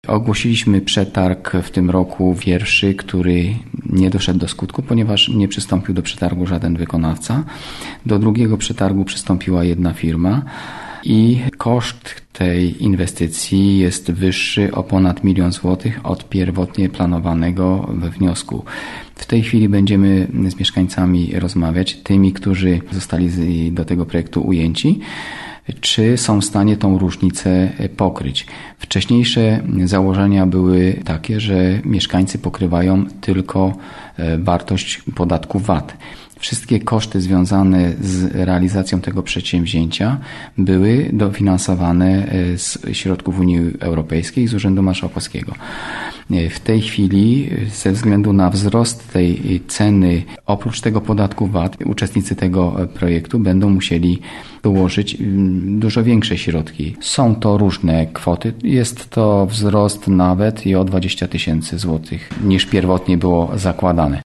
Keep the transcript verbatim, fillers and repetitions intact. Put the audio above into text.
Ogłosiliśmy przetarg w tym roku wierszy, który nie doszedł do skutku, ponieważ nie przystąpił do przetargu żaden wykonawca. Do drugiego przetargu przystąpiła jedna firma i koszt tej inwestycji jest wyższy o ponad milion złotych od pierwotnie planowanego we wniosku. W tej chwili będziemy z mieszkańcami rozmawiać, tymi, którzy zostali do tego projektu ujęci, czy są w stanie tą różnicę pokryć. Wcześniejsze założenia były takie, że mieszkańcy pokrywają tylko wartość podatku V A T. Wszystkie koszty związane z realizacją tego przedsięwzięcia były dofinansowane z środków Unii Europejskiej, z Urzędu Marszałkowskiego. W tej chwili ze względu na wzrost tej ceny, oprócz tego podatku V A T, uczestnicy tego projektu będą musieli dołożyć dużo większe środki. Są to różne kwoty. Jest to wzrost nawet i o dwadzieścia tysięcy złotych niż pierwotnie było zakładane.